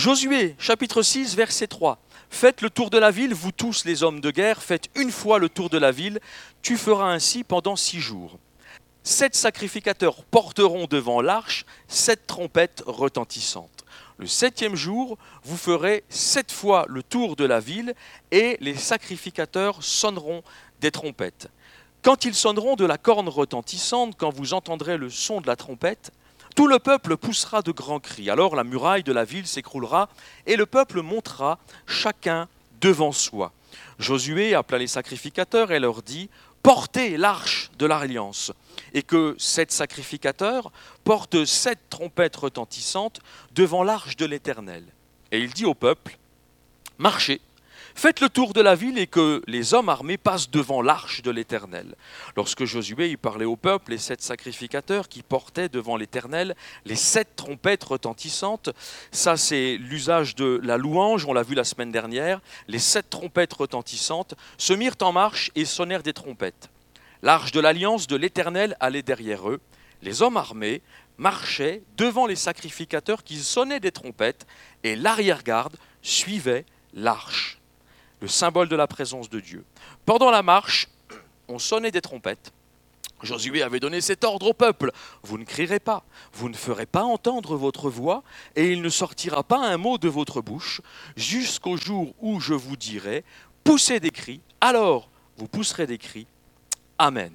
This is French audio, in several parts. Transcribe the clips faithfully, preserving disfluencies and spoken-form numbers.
Josué, chapitre six, verset trois. Faites le tour de la ville, vous tous les hommes de guerre, faites une fois le tour de la ville, tu feras ainsi pendant six jours. Sept sacrificateurs porteront devant l'arche sept trompettes retentissantes. Le septième jour, vous ferez sept fois le tour de la ville et les sacrificateurs sonneront des trompettes. Quand ils sonneront de la corne retentissante, quand vous entendrez le son de la trompette, tout le peuple poussera de grands cris. Alors la muraille de la ville s'écroulera et le peuple montera chacun devant soi. Josué appela les sacrificateurs et leur dit « Portez l'arche de l'alliance » et que sept sacrificateurs portent sept trompettes retentissantes devant l'arche de l'Éternel. Et il dit au peuple « Marchez, faites le tour de la ville et que les hommes armés passent devant l'arche de l'Éternel. » Lorsque Josué y parlait au peuple, les sept sacrificateurs qui portaient devant l'Éternel les sept trompettes retentissantes, ça c'est l'usage de la louange, on l'a vu la semaine dernière, les sept trompettes retentissantes se mirent en marche et sonnèrent des trompettes. L'arche de l'alliance de l'Éternel allait derrière eux. Les hommes armés marchaient devant les sacrificateurs qui sonnaient des trompettes et l'arrière-garde suivait l'arche, le symbole de la présence de Dieu. Pendant la marche, on sonnait des trompettes. Josué avait donné cet ordre au peuple. Vous ne crierez pas, vous ne ferez pas entendre votre voix et il ne sortira pas un mot de votre bouche jusqu'au jour où je vous dirai « Poussez des cris », alors vous pousserez des cris. Amen.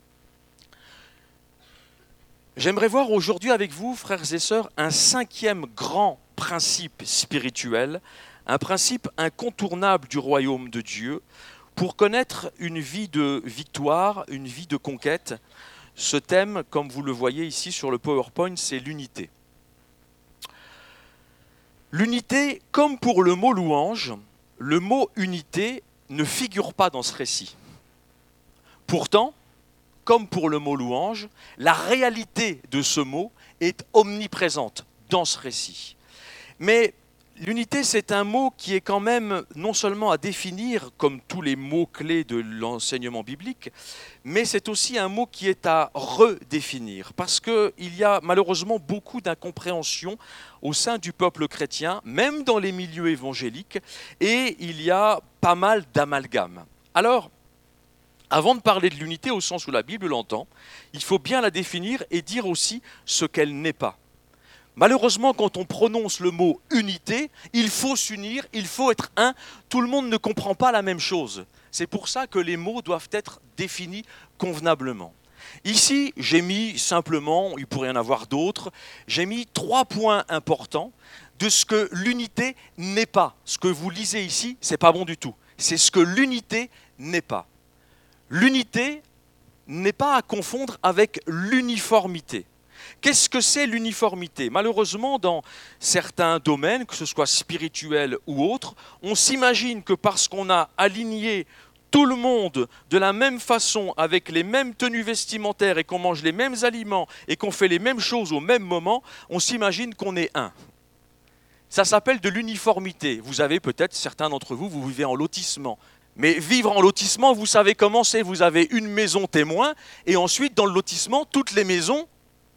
J'aimerais voir aujourd'hui avec vous, frères et sœurs, un cinquième grand principe spirituel, un principe incontournable du royaume de Dieu, pour connaître une vie de victoire, une vie de conquête. Ce thème, comme vous le voyez ici sur le PowerPoint, c'est l'unité. L'unité, comme pour le mot louange, le mot unité ne figure pas dans ce récit. Pourtant, comme pour le mot louange, la réalité de ce mot est omniprésente dans ce récit. Mais l'unité, c'est un mot qui est quand même non seulement à définir, comme tous les mots-clés de l'enseignement biblique, mais c'est aussi un mot qui est à redéfinir, parce qu'il y a malheureusement beaucoup d'incompréhension au sein du peuple chrétien, même dans les milieux évangéliques, et il y a pas mal d'amalgames. Alors, avant de parler de l'unité au sens où la Bible l'entend, il faut bien la définir et dire aussi ce qu'elle n'est pas. Malheureusement, quand on prononce le mot « unité », il faut s'unir, il faut être un. Tout le monde ne comprend pas la même chose. C'est pour ça que les mots doivent être définis convenablement. Ici, j'ai mis simplement, il pourrait y en avoir d'autres, j'ai mis trois points importants de ce que l'unité n'est pas. Ce que vous lisez ici, ce n'est pas bon du tout. C'est ce que l'unité n'est pas. L'unité n'est pas à confondre avec l'uniformité. Qu'est-ce que c'est l'uniformité ? Malheureusement, dans certains domaines, que ce soit spirituel ou autre, on s'imagine que parce qu'on a aligné tout le monde de la même façon, avec les mêmes tenues vestimentaires et qu'on mange les mêmes aliments et qu'on fait les mêmes choses au même moment, on s'imagine qu'on est un. Ça s'appelle de l'uniformité. Vous avez peut-être, certains d'entre vous, vous vivez en lotissement. Mais vivre en lotissement, vous savez comment c'est. Vous avez une maison témoin et ensuite, dans le lotissement, toutes les maisons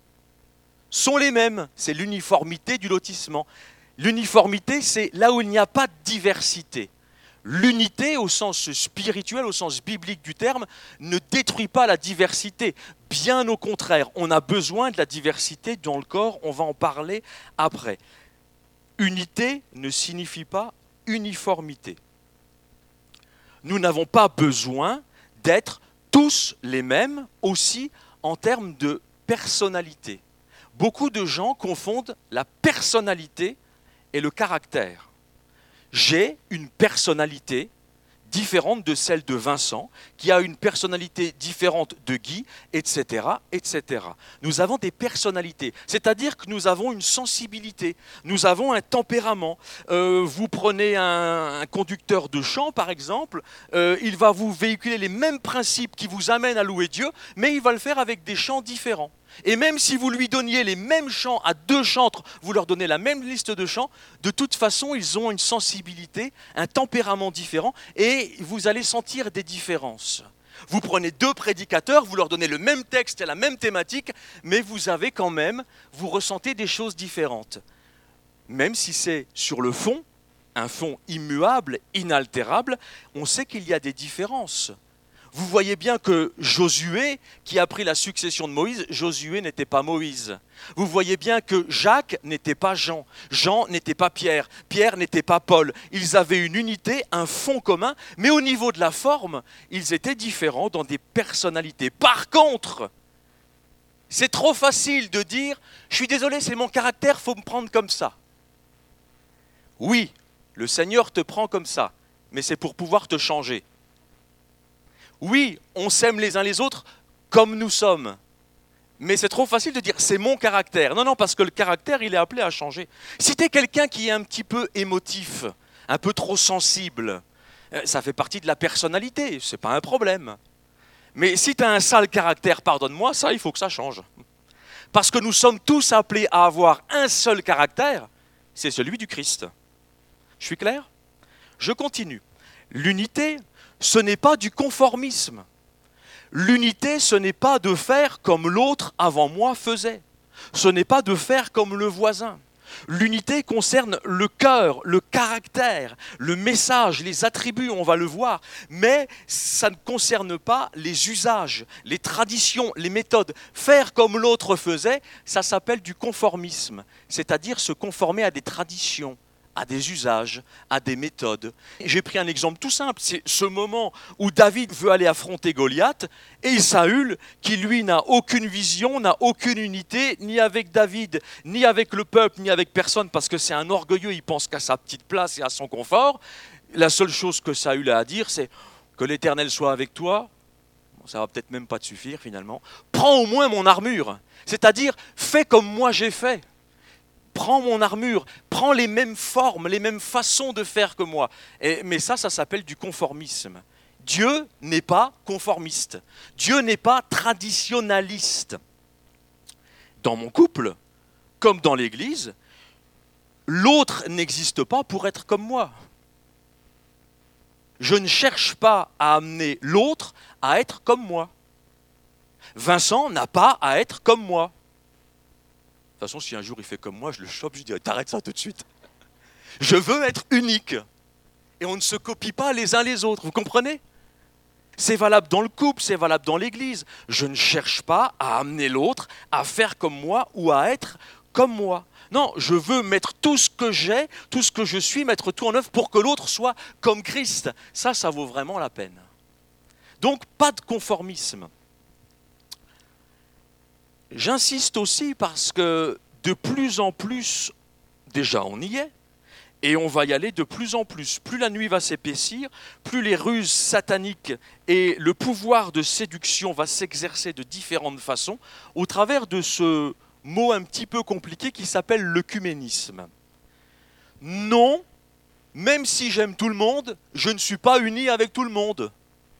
sont les mêmes. C'est l'uniformité du lotissement. L'uniformité, c'est là où il n'y a pas de diversité. L'unité, au sens spirituel, au sens biblique du terme, ne détruit pas la diversité. Bien au contraire, on a besoin de la diversité dans le corps, on va en parler après. Unité ne signifie pas uniformité. Nous n'avons pas besoin d'être tous les mêmes aussi en termes de personnalité. Beaucoup de gens confondent la personnalité et le caractère. J'ai une personnalité différente de celle de Vincent, qui a une personnalité différente de Guy, et cetera, et cetera. Nous avons des personnalités, c'est-à-dire que nous avons une sensibilité, nous avons un tempérament. Euh, vous prenez un, un conducteur de chant, par exemple, euh, il va vous véhiculer les mêmes principes qui vous amènent à louer Dieu, mais il va le faire avec des chants différents. Et même si vous lui donniez les mêmes chants à deux chantres, vous leur donnez la même liste de chants, de toute façon, ils ont une sensibilité, un tempérament différent, et vous allez sentir des différences. Vous prenez deux prédicateurs, vous leur donnez le même texte et la même thématique, mais vous avez quand même, vous ressentez des choses différentes. même si c'est sur le fond, un fond immuable, inaltérable, on sait qu'il y a des différences. Vous voyez bien que Josué, qui a pris la succession de Moïse, Josué n'était pas Moïse. Vous voyez bien que Jacques n'était pas Jean, Jean n'était pas Pierre, Pierre n'était pas Paul. Ils avaient une unité, un fond commun, mais au niveau de la forme, ils étaient différents dans des personnalités. Par contre, c'est trop facile de dire « je suis désolé, c'est mon caractère, il faut me prendre comme ça ». Oui, le Seigneur te prend comme ça, mais c'est pour pouvoir te changer. Oui, on s'aime les uns les autres comme nous sommes. Mais c'est trop facile de dire « c'est mon caractère ». Non, non, parce que le caractère, il est appelé à changer. Si tu es quelqu'un qui est un petit peu émotif, un peu trop sensible, ça fait partie de la personnalité, ce n'est pas un problème. Mais si tu as un sale caractère, pardonne-moi, ça, il faut que ça change. Parce que nous sommes tous appelés à avoir un seul caractère, c'est celui du Christ. Je suis clair ? Je continue. L'unité, ce n'est pas du conformisme. L'unité, ce n'est pas de faire comme l'autre avant moi faisait. Ce n'est pas de faire comme le voisin. L'unité concerne le cœur, le caractère, le message, les attributs, on va le voir, mais ça ne concerne pas les usages, les traditions, les méthodes. Faire comme l'autre faisait, ça s'appelle du conformisme, c'est-à-dire se conformer à des traditions, à des usages, à des méthodes. J'ai pris un exemple tout simple, c'est ce moment où David veut aller affronter Goliath et Saül, qui lui n'a aucune vision, n'a aucune unité, ni avec David, ni avec le peuple, ni avec personne, parce que c'est un orgueilleux, il pense qu'à sa petite place et à son confort. La seule chose que Saül a à dire, c'est que l'Éternel soit avec toi. Bon, ça va peut-être même pas te suffire finalement. Prends au moins mon armure, c'est-à-dire fais comme moi j'ai fait. Prends mon armure, prends les mêmes formes, les mêmes façons de faire que moi. Et, mais ça, ça s'appelle du conformisme. Dieu n'est pas conformiste. Dieu n'est pas traditionnaliste. Dans mon couple, comme dans l'Église, l'autre n'existe pas pour être comme moi. Je ne cherche pas à amener l'autre à être comme moi. Vincent n'a pas à être comme moi. De toute façon, si un jour il fait comme moi, je le chope, je dis « t'arrêtes ça tout de suite ». Je veux être unique. Et on ne se copie pas les uns les autres, vous comprenez ? C'est valable dans le couple, c'est valable dans l'église. Je ne cherche pas à amener l'autre à faire comme moi ou à être comme moi. Non, je veux mettre tout ce que j'ai, tout ce que je suis, mettre tout en œuvre pour que l'autre soit comme Christ. Ça, ça vaut vraiment la peine. Donc, pas de conformisme. J'insiste aussi parce que de plus en plus, déjà on y est, et on va y aller de plus en plus. Plus la nuit va s'épaissir, plus les ruses sataniques et le pouvoir de séduction va s'exercer de différentes façons au travers de ce mot un petit peu compliqué qui s'appelle l'œcuménisme. Non, même si j'aime tout le monde, je ne suis pas uni avec tout le monde.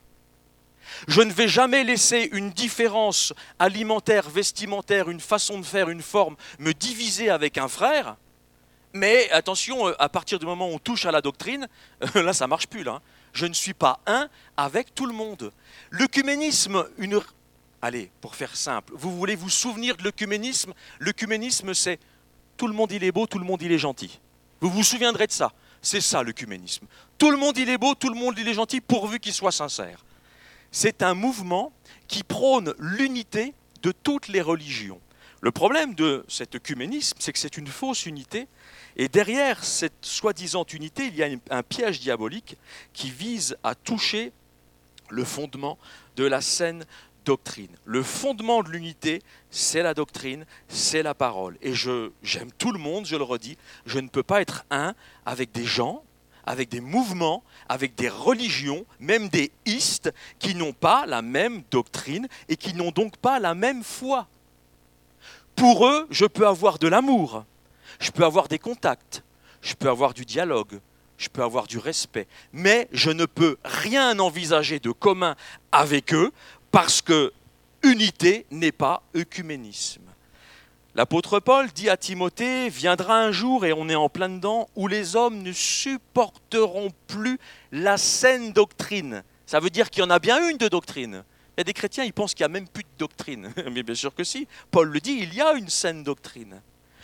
Je ne vais jamais laisser une différence alimentaire, vestimentaire, une façon de faire, une forme, me diviser avec un frère. Mais attention, à partir du moment où on touche à la doctrine, là ça ne marche plus. Là. Je ne suis pas un avec tout le monde. L'œcuménisme, une... Allez, pour faire simple, vous voulez vous souvenir de l'œcuménisme ? L'œcuménisme, c'est tout le monde il est beau, tout le monde il est gentil. Vous vous souviendrez de ça. C'est ça l'œcuménisme. Tout le monde il est beau, tout le monde il est gentil, pourvu qu'il soit sincère. C'est un mouvement qui prône l'unité de toutes les religions. Le problème de cet œcuménisme, c'est que c'est une fausse unité, et derrière cette soi-disant unité, il y a un piège diabolique qui vise à toucher le fondement de la saine doctrine. Le fondement de l'unité, c'est la doctrine, c'est la parole. Et je, j'aime tout le monde, je le redis, je ne peux pas être un avec des gens, avec des mouvements, avec des religions, même des istes, qui n'ont pas la même doctrine et qui n'ont donc pas la même foi. Pour eux, je peux avoir de l'amour, je peux avoir des contacts, je peux avoir du dialogue, je peux avoir du respect, mais je ne peux rien envisager de commun avec eux parce que unité n'est pas œcuménisme. L'apôtre Paul dit à Timothée, viendra un jour, et on est en plein dedans, où les hommes ne supporteront plus la saine doctrine. Ça veut dire qu'il y en a bien une de doctrine. Il y a des chrétiens, ils pensent qu'il n'y a même plus de doctrine. Mais bien sûr que si. Paul le dit, il y a une saine doctrine.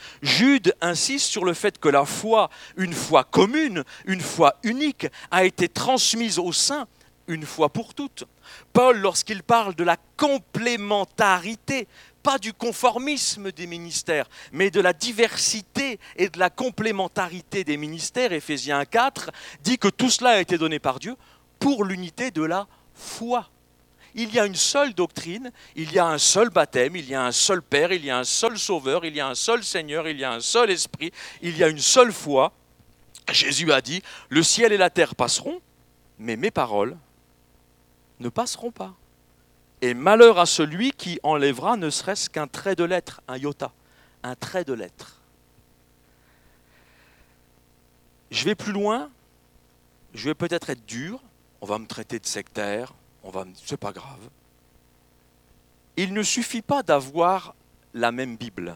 Jude insiste sur le fait que la foi, une foi commune, une foi unique, a été transmise aux saints une fois pour toutes. Paul, lorsqu'il parle de la complémentarité, pas du conformisme des ministères, mais de la diversité et de la complémentarité des ministères, Éphésiens quatre, dit que tout cela a été donné par Dieu pour l'unité de la foi. Il y a une seule doctrine, il y a un seul baptême, il y a un seul Père, il y a un seul Sauveur, il y a un seul Seigneur, il y a un seul Esprit, il y a une seule foi. Jésus a dit, le ciel et la terre passeront, mais mes paroles ne passeront pas. Et malheur à celui qui enlèvera ne serait-ce qu'un trait de lettre, un iota, un trait de lettre. Je vais plus loin, je vais peut-être être dur, on va me traiter de sectaire, on va me... c'est pas grave. Il ne suffit pas d'avoir la même Bible.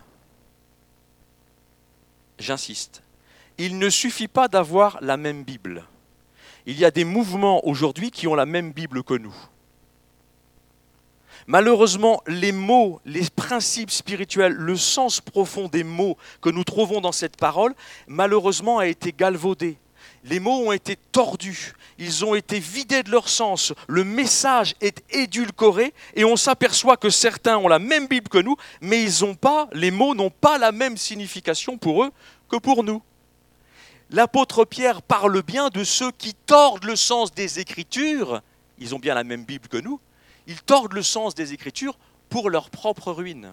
J'insiste. Il ne suffit pas d'avoir la même Bible. Il y a des mouvements aujourd'hui qui ont la même Bible que nous. Malheureusement, les mots, les principes spirituels, le sens profond des mots que nous trouvons dans cette parole, malheureusement a été galvaudé. Les mots ont été tordus, ils ont été vidés de leur sens, le message est édulcoré et on s'aperçoit que certains ont la même Bible que nous, mais ils ont pas, les mots n'ont pas la même signification pour eux que pour nous. L'apôtre Pierre parle bien de ceux qui tordent le sens des Écritures, ils ont bien la même Bible que nous, ils tordent le sens des Écritures pour leur propre ruine.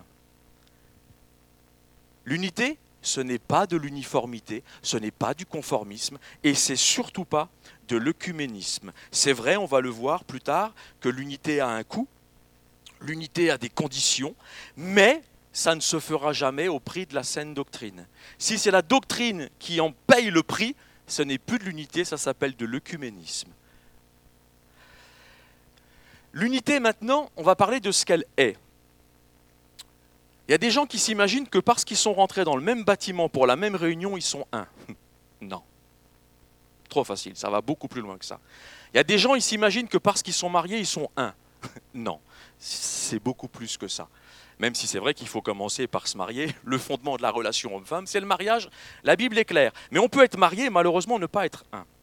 L'unité, ce n'est pas de l'uniformité, ce n'est pas du conformisme, et c'est surtout pas de l'œcuménisme. C'est vrai, on va le voir plus tard, que l'unité a un coût, l'unité a des conditions, mais ça ne se fera jamais au prix de la saine doctrine. Si c'est la doctrine qui en paye le prix, ce n'est plus de l'unité, ça s'appelle de l'œcuménisme. L'unité, maintenant, on va parler de ce qu'elle est. Il y a des gens qui s'imaginent que parce qu'ils sont rentrés dans le même bâtiment pour la même réunion, ils sont un. Non. Trop facile, ça va beaucoup plus loin que ça. Il y a des gens, ils s'imaginent que parce qu'ils sont mariés, ils sont un. Non, c'est beaucoup plus que ça. Même si c'est vrai qu'il faut commencer par se marier, le fondement de la relation homme-femme, c'est le mariage, la Bible est claire. Mais on peut être marié et malheureusement ne pas être un.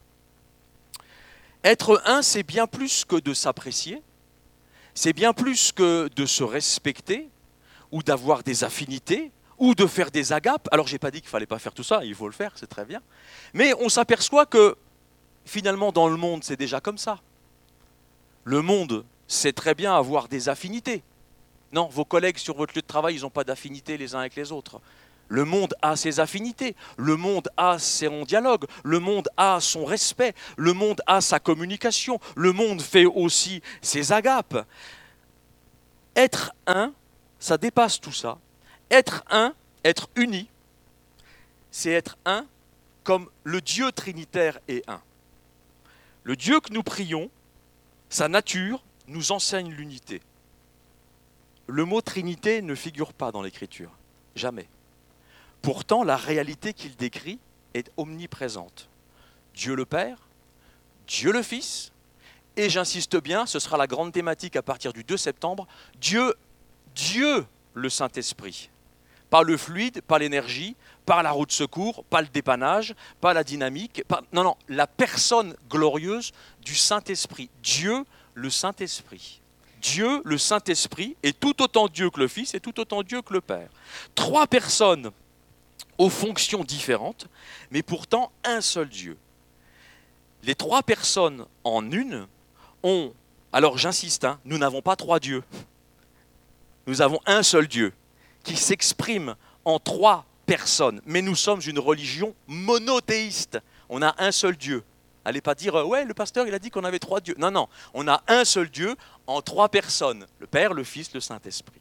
Être un, c'est bien plus que de s'apprécier, c'est bien plus que de se respecter, ou d'avoir des affinités, ou de faire des agapes. Alors, je n'ai pas dit qu'il ne fallait pas faire tout ça, il faut le faire, c'est très bien. Mais on s'aperçoit que, finalement, dans le monde, c'est déjà comme ça. Le monde sait très bien avoir des affinités. Non, vos collègues sur votre lieu de travail, ils n'ont pas d'affinités les uns avec les autres. Le monde a ses affinités, le monde a son dialogue, le monde a son respect, le monde a sa communication, le monde fait aussi ses agapes. Être un, ça dépasse tout ça. Être un, être uni, c'est être un comme le Dieu trinitaire est un. Le Dieu que nous prions, sa nature nous enseigne l'unité. Le mot Trinité ne figure pas dans l'Écriture, jamais. Pourtant, la réalité qu'il décrit est omniprésente. Dieu le Père, Dieu le Fils, et j'insiste bien, ce sera la grande thématique à partir du deux septembre, Dieu Dieu, le Saint-Esprit. Pas le fluide, pas l'énergie, pas la roue de secours, pas le dépannage, pas la dynamique. Pas... Non, non, la personne glorieuse du Saint-Esprit. Dieu, le Saint-Esprit. Dieu, le Saint-Esprit, est tout autant Dieu que le Fils et tout autant Dieu que le Père. Trois personnes aux fonctions différentes, mais pourtant un seul Dieu. Les trois personnes en une ont... Alors j'insiste, hein, nous n'avons pas trois dieux. Nous avons un seul Dieu qui s'exprime en trois personnes. Mais nous sommes une religion monothéiste. On a un seul Dieu. Allez pas dire, ouais, le pasteur, il a dit qu'on avait trois dieux. Non, non, on a un seul Dieu en trois personnes. Le Père, le Fils, le Saint-Esprit.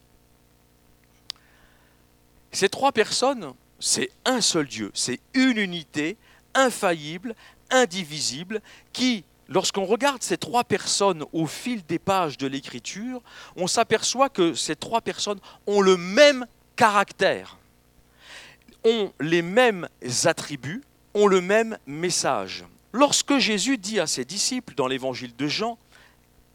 Ces trois personnes, c'est un seul Dieu. C'est une unité infaillible, indivisible, qui... Lorsqu'on regarde ces trois personnes au fil des pages de l'Écriture, on s'aperçoit que ces trois personnes ont le même caractère, ont les mêmes attributs, ont le même message. Lorsque Jésus dit à ses disciples dans l'évangile de Jean,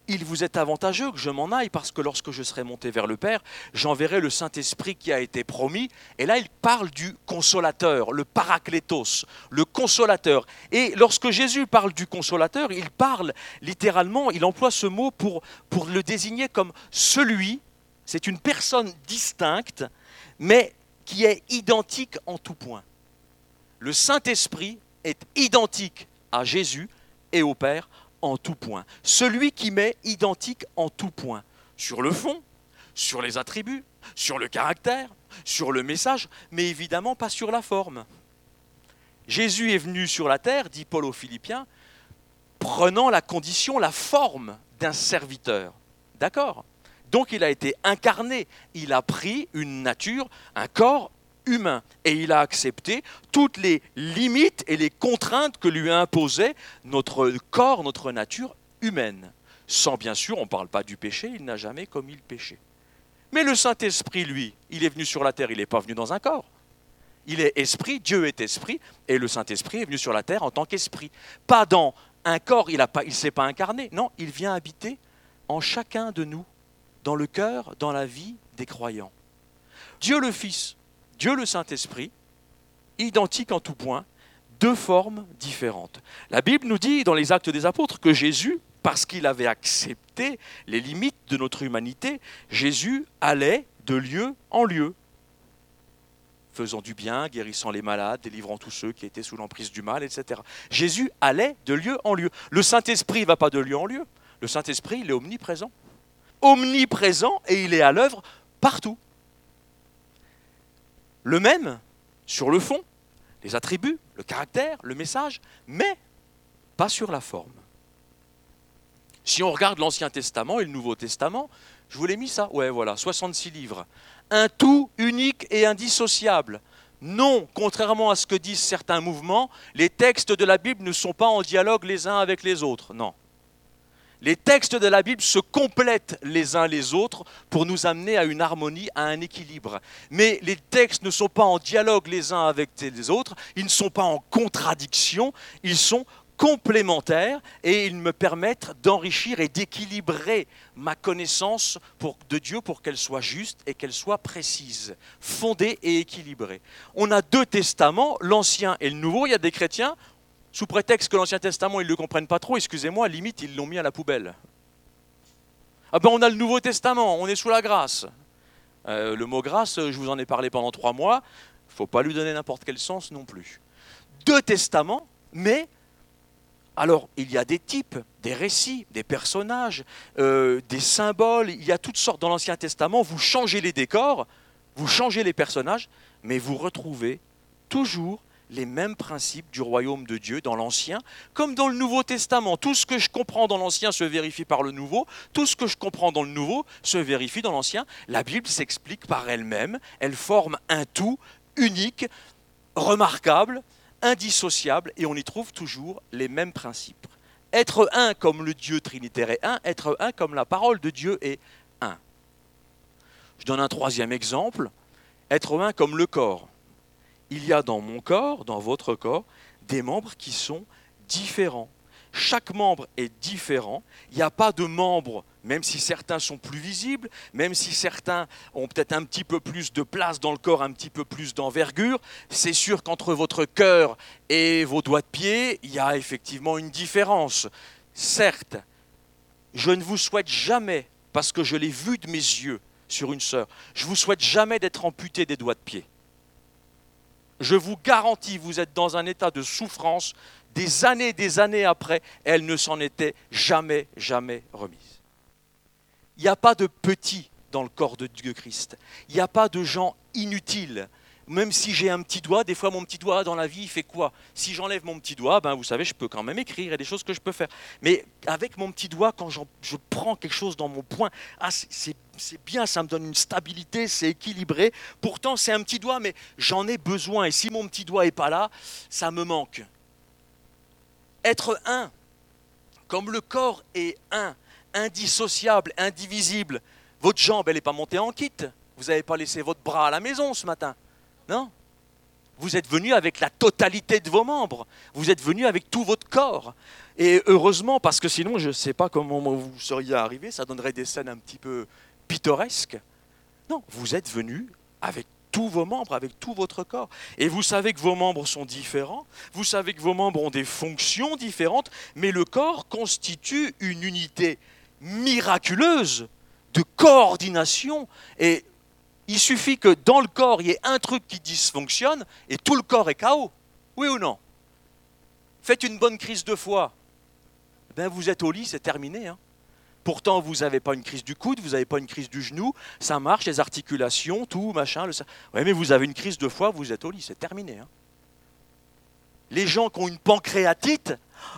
il vous est avantageux que je m'en aille parce que lorsque je serai monté vers le Père, j'enverrai le Saint-Esprit qui a été promis. Et là, il parle du consolateur, le paraklétos, le consolateur. Et lorsque Jésus parle du consolateur, il parle littéralement, il emploie ce mot pour, pour le désigner comme celui, c'est une personne distincte, mais qui est identique en tout point. Le Saint-Esprit est identique à Jésus et au Père en tout point. Celui qui m'est identique en tout point. Sur le fond, sur les attributs, sur le caractère, sur le message, mais évidemment pas sur la forme. Jésus est venu sur la terre, dit Paul aux Philippiens, prenant la condition, la forme d'un serviteur. D'accord ? Donc il a été incarné, il a pris une nature, un corps humain, et il a accepté toutes les limites et les contraintes que lui imposait notre corps, notre nature humaine. Sans bien sûr, on ne parle pas du péché, il n'a jamais commis le péché. Mais le Saint-Esprit, lui, il est venu sur la terre, il n'est pas venu dans un corps. Il est esprit, Dieu est esprit, et le Saint-Esprit est venu sur la terre en tant qu'esprit. Pas dans un corps, il ne s'est pas incarné, non, il vient habiter en chacun de nous, dans le cœur, dans la vie des croyants. Dieu le Fils, Dieu le Saint-Esprit, identiques en tout point, deux formes différentes. La Bible nous dit dans les Actes des Apôtres que Jésus, parce qu'il avait accepté les limites de notre humanité, Jésus allait de lieu en lieu, faisant du bien, guérissant les malades, délivrant tous ceux qui étaient sous l'emprise du mal, et cetera. Jésus allait de lieu en lieu. Le Saint-Esprit ne va pas de lieu en lieu. Le Saint-Esprit, il est omniprésent. Omniprésent et il est à l'œuvre partout. Le même sur le fond, les attributs, le caractère, le message, mais pas sur la forme. Si on regarde l'Ancien Testament et le Nouveau Testament, je vous l'ai mis ça, ouais voilà, soixante-six livres. Un tout unique et indissociable. Non, contrairement à ce que disent certains mouvements, les textes de la Bible ne sont pas en dialogue les uns avec les autres, non. Les textes de la Bible se complètent les uns les autres pour nous amener à une harmonie, à un équilibre. Mais les textes ne sont pas en dialogue les uns avec les autres, ils ne sont pas en contradiction, ils sont complémentaires et ils me permettent d'enrichir et d'équilibrer ma connaissance pour, de Dieu pour qu'elle soit juste et qu'elle soit précise, fondée et équilibrée. On a deux testaments, l'Ancien et le Nouveau. Il y a des chrétiens, sous prétexte que l'Ancien Testament, ils ne le comprennent pas trop, excusez-moi, limite, ils l'ont mis à la poubelle. Ah ben on a le Nouveau Testament, on est sous la grâce. Euh, le mot grâce, je vous en ai parlé pendant trois mois, il ne faut pas lui donner n'importe quel sens non plus. Deux testaments, mais alors il y a des types, des récits, des personnages, euh, des symboles, il y a toutes sortes dans l'Ancien Testament, vous changez les décors, vous changez les personnages, mais vous retrouvez toujours les mêmes principes du royaume de Dieu dans l'Ancien, comme dans le Nouveau Testament. Tout ce que je comprends dans l'Ancien se vérifie par le Nouveau, tout ce que je comprends dans le Nouveau se vérifie dans l'Ancien. La Bible s'explique par elle-même, elle forme un tout unique, remarquable, indissociable, et on y trouve toujours les mêmes principes. Être un comme le Dieu trinitaire est un, être un comme la parole de Dieu est un. Je donne un troisième exemple, être un comme le corps. Il y a dans mon corps, dans votre corps, des membres qui sont différents. Chaque membre est différent. Il n'y a pas de membres, même si certains sont plus visibles, même si certains ont peut-être un petit peu plus de place dans le corps, un petit peu plus d'envergure. C'est sûr qu'entre votre cœur et vos doigts de pied, il y a effectivement une différence. Certes, je ne vous souhaite jamais, parce que je l'ai vu de mes yeux sur une sœur, je ne vous souhaite jamais d'être amputé des doigts de pied. Je vous garantis, vous êtes dans un état de souffrance, des années et des années après, elle ne s'en était jamais, jamais remise. Il n'y a pas de petits dans le corps de Dieu Christ. Il n'y a pas de gens inutiles. Même si j'ai un petit doigt, des fois mon petit doigt dans la vie, il fait quoi? Si j'enlève mon petit doigt, ben vous savez, je peux quand même écrire, il y a des choses que je peux faire. Mais avec mon petit doigt, quand je prends quelque chose dans mon poing, ah, c'est, c'est bien, ça me donne une stabilité, c'est équilibré. Pourtant, c'est un petit doigt, mais j'en ai besoin. Et si mon petit doigt n'est pas là, ça me manque. Être un, comme le corps est un, indissociable, indivisible. Votre jambe, elle n'est pas montée en kit. Vous n'avez pas laissé votre bras à la maison ce matin. Non. Vous êtes venu avec la totalité de vos membres. Vous êtes venu avec tout votre corps. Et heureusement, parce que sinon, je ne sais pas comment vous seriez arrivé, ça donnerait des scènes un petit peu pittoresques. Non, vous êtes venu avec tous vos membres, avec tout votre corps. Et vous savez que vos membres sont différents, vous savez que vos membres ont des fonctions différentes, mais le corps constitue une unité miraculeuse de coordination. Et il suffit que dans le corps, il y ait un truc qui dysfonctionne et tout le corps est K O. Oui ou non? Faites une bonne crise de foie. Ben vous êtes au lit, c'est terminé. Hein. Pourtant, vous n'avez pas une crise du coude, vous n'avez pas une crise du genou, ça marche, les articulations, tout, machin. Le... Oui, mais vous avez une crise de foie, vous êtes au lit, c'est terminé. Hein. Les gens qui ont une pancréatite,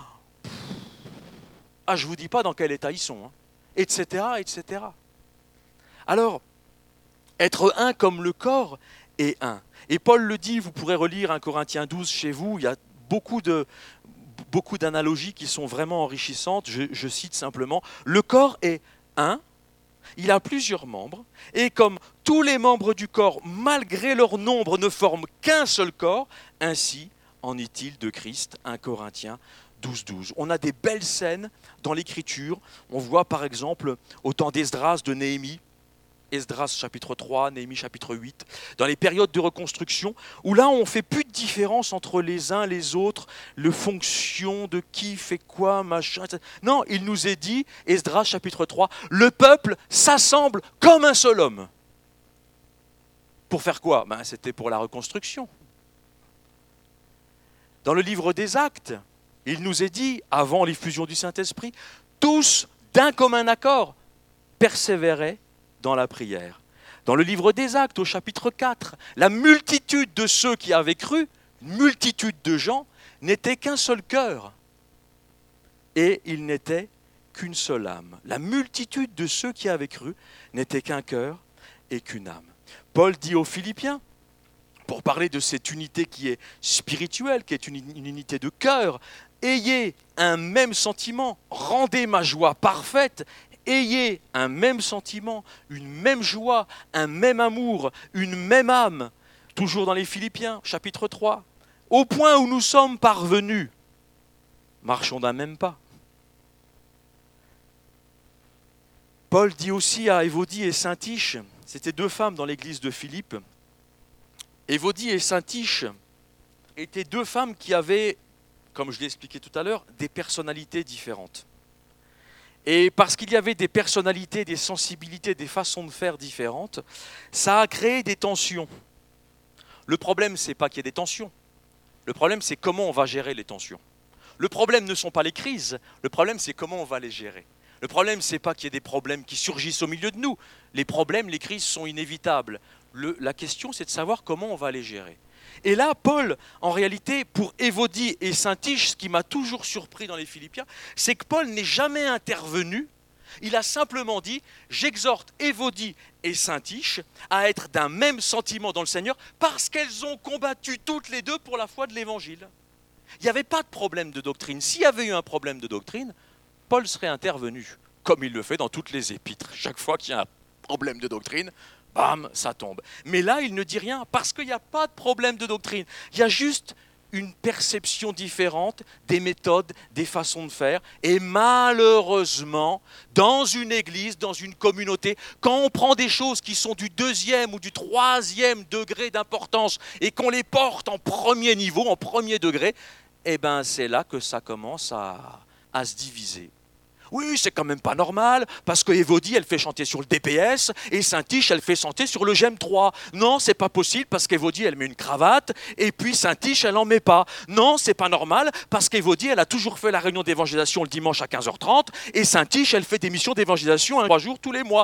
ah, je ne vous dis pas dans quel état ils sont, hein, et cetera, et cetera. Alors, être un comme le corps est un. Et Paul le dit, vous pourrez relire un Corinthiens douze chez vous, il y a beaucoup de... beaucoup d'analogies qui sont vraiment enrichissantes. Je, je cite simplement, le corps est un, il a plusieurs membres, et comme tous les membres du corps, malgré leur nombre, ne forment qu'un seul corps, ainsi en est-il de Christ, un Corinthiens douze douze. On a des belles scènes dans l'Écriture. On voit par exemple au temps d'Esdras, de Néhémie, Esdras chapitre trois, Néhémie chapitre huit, dans les périodes de reconstruction, où là on ne fait plus de différence entre les uns et les autres, le fonction de qui fait quoi, machin, et cetera. Non, il nous est dit, Esdras chapitre trois, le peuple s'assemble comme un seul homme. Pour faire quoi? Ben, c'était pour la reconstruction. Dans le livre des Actes, il nous est dit, avant l'effusion du Saint-Esprit, tous d'un commun accord persévéraient dans la prière. Dans le livre des Actes, au chapitre quatre, la multitude de ceux qui avaient cru, une multitude de gens, n'était qu'un seul cœur. Et il n'était qu'une seule âme. La multitude de ceux qui avaient cru n'était qu'un cœur et qu'une âme. Paul dit aux Philippiens, pour parler de cette unité qui est spirituelle, qui est une, une unité de cœur, ayez un même sentiment, rendez ma joie parfaite. Ayez un même sentiment, une même joie, un même amour, une même âme. Toujours dans les Philippiens, chapitre trois. Au point où nous sommes parvenus, marchons d'un même pas. Paul dit aussi à Évodie et Syntyche, c'était deux femmes dans l'église de Philippe. Évodie et Syntyche étaient deux femmes qui avaient, comme je l'ai expliqué tout à l'heure, des personnalités différentes. Et parce qu'il y avait des personnalités, des sensibilités, des façons de faire différentes, ça a créé des tensions. Le problème, ce n'est pas qu'il y ait des tensions. Le problème, c'est comment on va gérer les tensions. Le problème ne sont pas les crises. Le problème, c'est comment on va les gérer. Le problème, ce n'est pas qu'il y ait des problèmes qui surgissent au milieu de nous. Les problèmes, les crises sont inévitables. Le, la question, c'est de savoir comment on va les gérer. Et là, Paul, en réalité, pour Évodie et Syntyche, ce qui m'a toujours surpris dans les Philippiens, c'est que Paul n'est jamais intervenu. Il a simplement dit, j'exhorte Évodie et Syntyche à être d'un même sentiment dans le Seigneur parce qu'elles ont combattu toutes les deux pour la foi de l'Évangile. Il n'y avait pas de problème de doctrine. S'il y avait eu un problème de doctrine, Paul serait intervenu, comme il le fait dans toutes les épîtres. Chaque fois qu'il y a un problème de doctrine, bam, ça tombe. Mais là, il ne dit rien parce qu'il n'y a pas de problème de doctrine. Il y a juste une perception différente des méthodes, des façons de faire. Et malheureusement, dans une église, dans une communauté, quand on prend des choses qui sont du deuxième ou du troisième degré d'importance et qu'on les porte en premier niveau, en premier degré, eh ben c'est là que ça commence à, à se diviser. Oui, c'est quand même pas normal, parce que Évodie, elle fait chanter sur le D P S, et Syntyche, elle fait chanter sur le G E M trois. Non, c'est pas possible, parce qu'Évodie, elle met une cravate, et puis Syntyche, elle en met pas. Non, c'est pas normal, parce qu'Évodie, elle a toujours fait la réunion d'évangélisation le dimanche à quinze heures trente, et Syntyche, elle fait des missions d'évangélisation un trois jours tous les mois.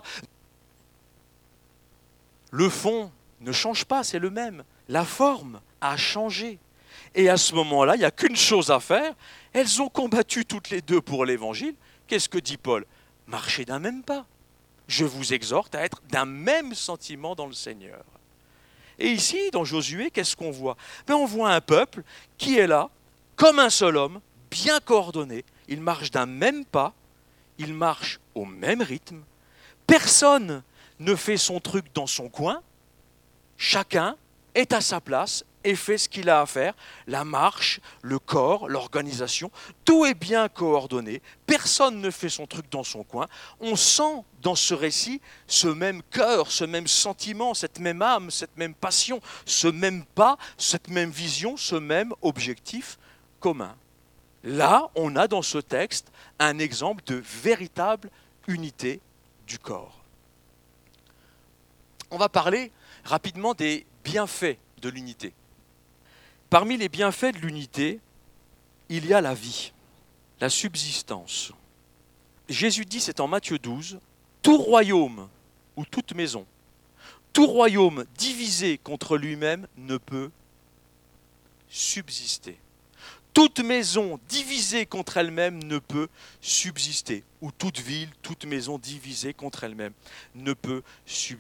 Le fond ne change pas, c'est le même. La forme a changé. Et à ce moment-là, il n'y a qu'une chose à faire. Elles ont combattu toutes les deux pour l'évangile. Qu'est-ce que dit Paul? Marchez d'un même pas. Je vous exhorte à être d'un même sentiment dans le Seigneur. Et ici, dans Josué, qu'est-ce qu'on voit? Ben, on voit un peuple qui est là, comme un seul homme, bien coordonné. Il marche d'un même pas, il marche au même rythme. Personne ne fait son truc dans son coin. Chacun est à sa place et fait ce qu'il a à faire. La marche, le corps, l'organisation, tout est bien coordonné. Personne ne fait son truc dans son coin. On sent dans ce récit ce même cœur, ce même sentiment, cette même âme, cette même passion, ce même pas, cette même vision, ce même objectif commun. Là, on a dans ce texte un exemple de véritable unité du corps. On va parler rapidement des bienfaits de l'unité. Parmi les bienfaits de l'unité, il y a la vie, la subsistance. Jésus dit, c'est en Matthieu douze, « Tout royaume ou toute maison, tout royaume divisé contre lui-même ne peut subsister. Toute maison divisée contre elle-même ne peut subsister. Ou toute ville, toute maison divisée contre elle-même ne peut subsister. »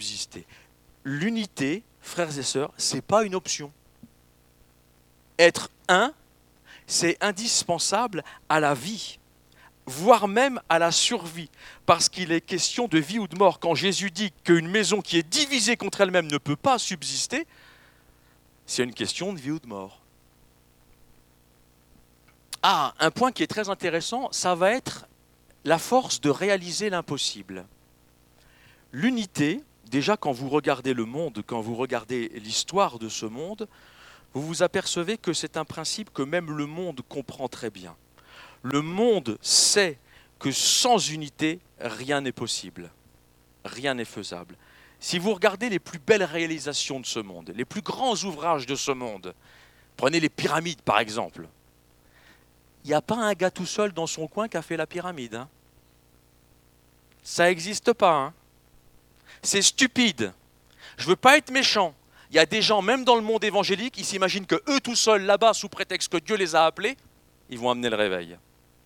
L'unité, frères et sœurs, ce n'est pas une option. Être un, c'est indispensable à la vie, voire même à la survie, parce qu'il est question de vie ou de mort. Quand Jésus dit qu'une maison qui est divisée contre elle-même ne peut pas subsister, c'est une question de vie ou de mort. Ah, un point qui est très intéressant, ça va être la force de réaliser l'impossible. L'unité, déjà quand vous regardez le monde, quand vous regardez l'histoire de ce monde, vous vous apercevez que c'est un principe que même le monde comprend très bien. Le monde sait que sans unité, rien n'est possible, rien n'est faisable. Si vous regardez les plus belles réalisations de ce monde, les plus grands ouvrages de ce monde, prenez les pyramides par exemple, il n'y a pas un gars tout seul dans son coin qui a fait la pyramide. Hein. Ça n'existe pas. Hein. C'est stupide. Je ne veux pas être méchant. Il y a des gens, même dans le monde évangélique, ils s'imaginent que eux tout seuls, là-bas, sous prétexte que Dieu les a appelés, ils vont amener le réveil.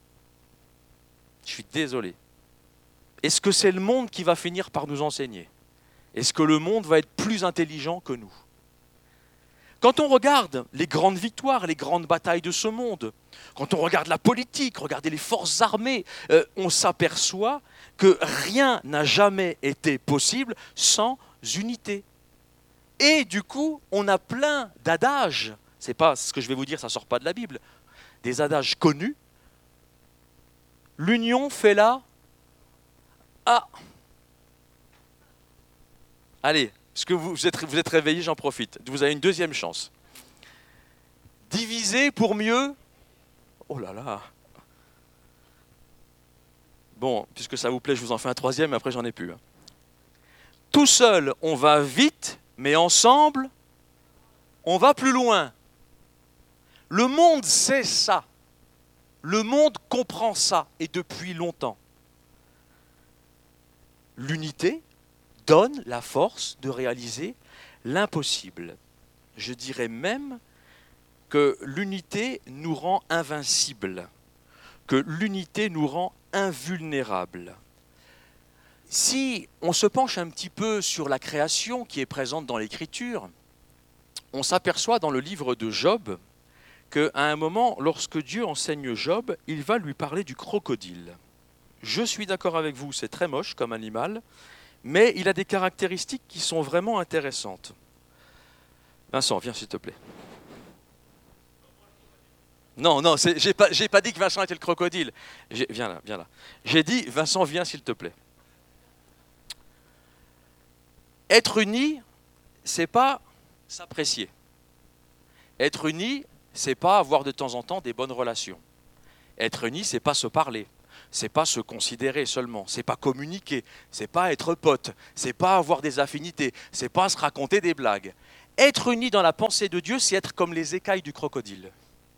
Je suis désolé. Est-ce que c'est le monde qui va finir par nous enseigner? Est-ce que le monde va être plus intelligent que nous? Quand on regarde les grandes victoires, les grandes batailles de ce monde, quand on regarde la politique, regardez les forces armées, euh, on s'aperçoit que rien n'a jamais été possible sans unité. Et du coup, on a plein d'adages, c'est pas ce que je vais vous dire, ça ne sort pas de la Bible, des adages connus. L'union fait la... Ah Allez, est-ce que vous êtes, vous êtes réveillés, j'en profite. Vous avez une deuxième chance. Diviser pour mieux... Oh là là. Bon, puisque ça vous plaît, je vous en fais un troisième, mais après j'en ai plus. Tout seul, on va vite, mais ensemble, on va plus loin. Le monde sait ça. Le monde comprend ça, et depuis longtemps. L'unité donne la force de réaliser l'impossible. Je dirais même que l'unité nous rend invincibles, que l'unité nous rend invulnérables. Si on se penche un petit peu sur la création qui est présente dans l'Écriture, on s'aperçoit dans le livre de Job qu'à un moment, lorsque Dieu enseigne Job, il va lui parler du crocodile. Je suis d'accord avec vous, c'est très moche comme animal, mais il a des caractéristiques qui sont vraiment intéressantes. Vincent, viens s'il te plaît. Non, non, je n'ai pas, j'ai pas dit que Vincent était le crocodile. J'ai, viens là, viens là. J'ai dit, Vincent, viens s'il te plaît. Être uni, c'est pas s'apprécier. Être uni, c'est pas avoir de temps en temps des bonnes relations. Être uni, c'est pas se parler. C'est pas se considérer seulement, c'est pas communiquer, c'est pas être pote, c'est pas avoir des affinités, c'est pas se raconter des blagues. Être uni dans la pensée de Dieu, c'est être comme les écailles du crocodile.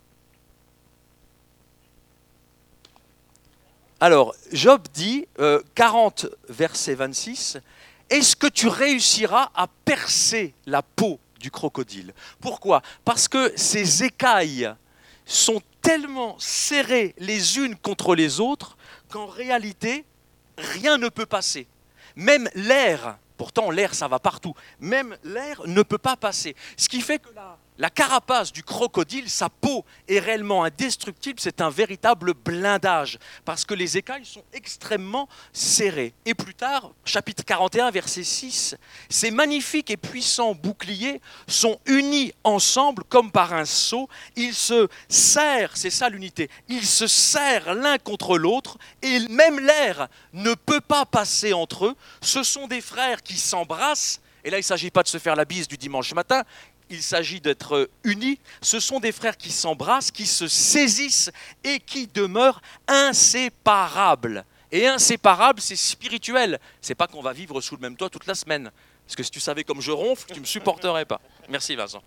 Alors, Job dit, euh, quarante, verset vingt-six, « Est-ce que tu réussiras à percer la peau du crocodile ?» Pourquoi ? Parce que ces écailles sont tellement serrées les unes contre les autres qu'en réalité, rien ne peut passer. Même l'air, pourtant l'air ça va partout, même l'air ne peut pas passer. Ce qui fait que la, La carapace du crocodile, sa peau est réellement indestructible, c'est un véritable blindage, parce que les écailles sont extrêmement serrées. Et plus tard, chapitre quarante et un, verset six, ces magnifiques et puissants boucliers sont unis ensemble comme par un sceau, ils se serrent, c'est ça l'unité, ils se serrent l'un contre l'autre, et même l'air ne peut pas passer entre eux, ce sont des frères qui s'embrassent, et là il ne s'agit pas de se faire la bise du dimanche matin, il s'agit d'être unis, ce sont des frères qui s'embrassent, qui se saisissent et qui demeurent inséparables. Et inséparable, c'est spirituel. C'est pas qu'on va vivre sous le même toit toute la semaine. Parce que si tu savais comme je ronfle, tu ne me supporterais pas. Merci Vincent.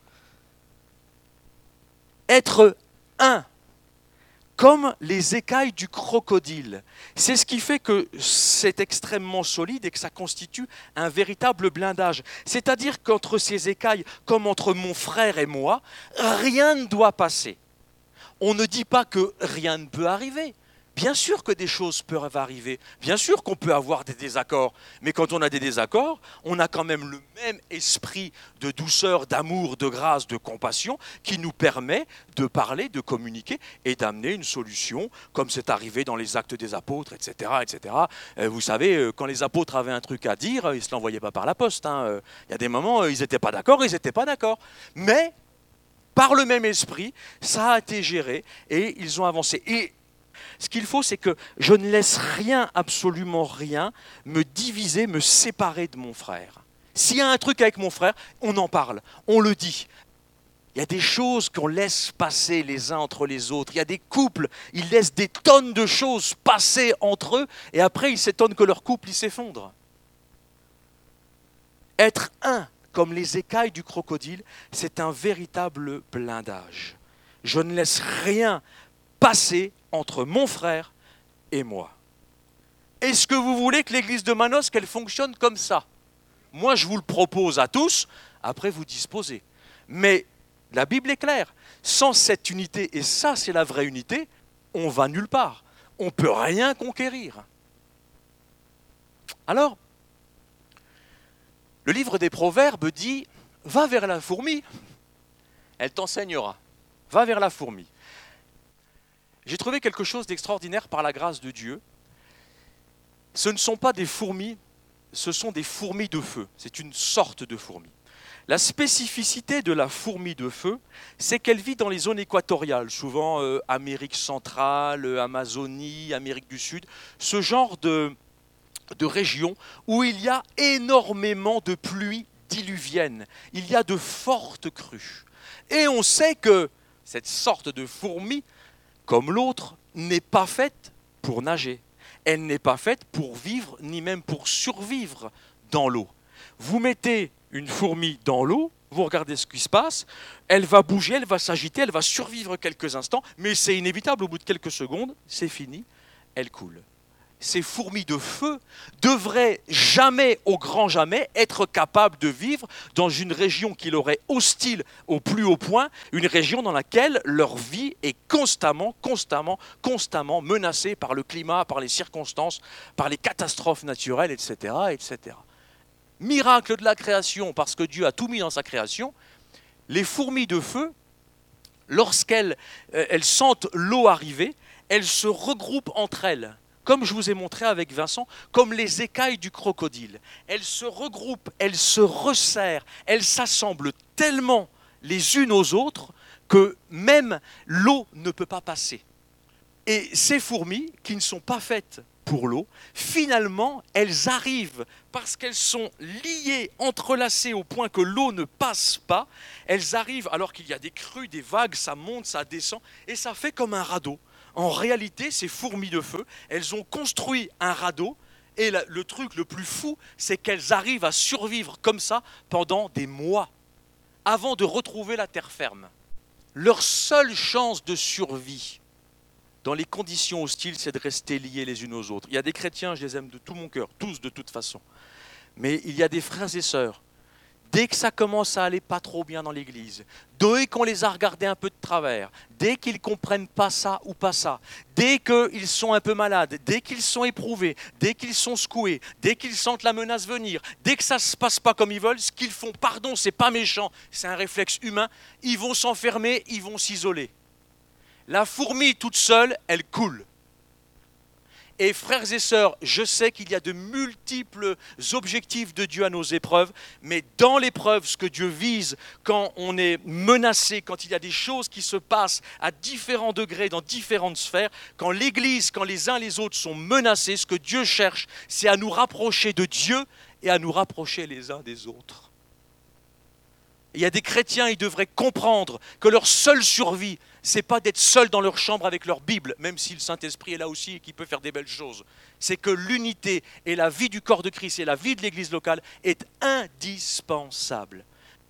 Être un, comme les écailles du crocodile. C'est ce qui fait que c'est extrêmement solide et que ça constitue un véritable blindage. C'est-à-dire qu'entre ces écailles, comme entre mon frère et moi, rien ne doit passer. On ne dit pas que rien ne peut arriver. Bien sûr que des choses peuvent arriver, bien sûr qu'on peut avoir des désaccords, mais quand on a des désaccords, on a quand même le même esprit de douceur, d'amour, de grâce, de compassion qui nous permet de parler, de communiquer et d'amener une solution, comme c'est arrivé dans les actes des apôtres, et cetera, et cetera. Vous savez, quand les apôtres avaient un truc à dire, ils ne se l'envoyaient pas par la poste. Hein. Il y a des moments, ils n'étaient pas d'accord, ils n'étaient pas d'accord. Mais, par le même esprit, ça a été géré et ils ont avancé. Et ce qu'il faut, c'est que je ne laisse rien, absolument rien, me diviser, me séparer de mon frère. S'il y a un truc avec mon frère, on en parle, on le dit. Il y a des choses qu'on laisse passer les uns entre les autres. Il y a des couples, ils laissent des tonnes de choses passer entre eux et après ils s'étonnent que leur couple il s'effondre. Être un, comme les écailles du crocodile, c'est un véritable blindage. Je ne laisse rien passer entre mon frère et moi. Est-ce que vous voulez que l'église de Manosque, qu'elle fonctionne comme ça? Moi, je vous le propose à tous, après vous disposez. Mais la Bible est claire, sans cette unité, et ça c'est la vraie unité, on va nulle part. On ne peut rien conquérir. Alors, le livre des Proverbes dit, va vers la fourmi, elle t'enseignera. Va vers la fourmi. J'ai trouvé quelque chose d'extraordinaire par la grâce de Dieu. Ce ne sont pas des fourmis, ce sont des fourmis de feu. C'est une sorte de fourmi. La spécificité de la fourmi de feu, c'est qu'elle vit dans les zones équatoriales, souvent euh, Amérique centrale, Amazonie, Amérique du Sud, ce genre de, de région où il y a énormément de pluies diluviennes, il y a de fortes crues. Et on sait que cette sorte de fourmi, comme l'autre, n'est pas faite pour nager. Elle n'est pas faite pour vivre, ni même pour survivre dans l'eau. Vous mettez une fourmi dans l'eau, vous regardez ce qui se passe, elle va bouger, elle va s'agiter, elle va survivre quelques instants, mais c'est inévitable, au bout de quelques secondes, c'est fini, elle coule. Ces fourmis de feu devraient jamais, au grand jamais, être capables de vivre dans une région qui leur est hostile au plus haut point, une région dans laquelle leur vie est constamment, constamment, constamment menacée par le climat, par les circonstances, par les catastrophes naturelles, et cetera, et cetera. Miracle de la création, parce que Dieu a tout mis dans sa création, les fourmis de feu, lorsqu'elles euh, elles sentent l'eau arriver, elles se regroupent entre elles. Comme je vous ai montré avec Vincent, comme les écailles du crocodile. Elles se regroupent, elles se resserrent, elles s'assemblent tellement les unes aux autres que même l'eau ne peut pas passer. Et ces fourmis, qui ne sont pas faites pour l'eau, finalement, elles arrivent, parce qu'elles sont liées, entrelacées au point que l'eau ne passe pas, elles arrivent, alors qu'il y a des crues, des vagues, ça monte, ça descend, et ça fait comme un radeau. En réalité, ces fourmis de feu, elles ont construit un radeau et la, le truc le plus fou, c'est qu'elles arrivent à survivre comme ça pendant des mois avant de retrouver la terre ferme. Leur seule chance de survie dans les conditions hostiles, c'est de rester liés les unes aux autres. Il y a des chrétiens, je les aime de tout mon cœur, tous de toute façon. Mais il y a des frères et sœurs, dès que ça commence à aller pas trop bien dans l'église, dès qu'on les a regardés un peu de travers, dès qu'ils ne comprennent pas ça ou pas ça, dès qu'ils sont un peu malades, dès qu'ils sont éprouvés, dès qu'ils sont secoués, dès qu'ils sentent la menace venir, dès que ça ne se passe pas comme ils veulent, ce qu'ils font, pardon, c'est pas méchant, c'est un réflexe humain, ils vont s'enfermer, ils vont s'isoler. La fourmi toute seule, elle coule. Et frères et sœurs, je sais qu'il y a de multiples objectifs de Dieu à nos épreuves, mais dans l'épreuve, ce que Dieu vise quand on est menacé, quand il y a des choses qui se passent à différents degrés, dans différentes sphères, quand l'Église, quand les uns les autres sont menacés, ce que Dieu cherche, c'est à nous rapprocher de Dieu et à nous rapprocher les uns des autres. Il y a des chrétiens, ils devraient comprendre que leur seule survie, ce n'est pas d'être seuls dans leur chambre avec leur Bible, même si le Saint-Esprit est là aussi et qu'il peut faire des belles choses. C'est que l'unité et la vie du corps de Christ et la vie de l'Église locale est indispensable.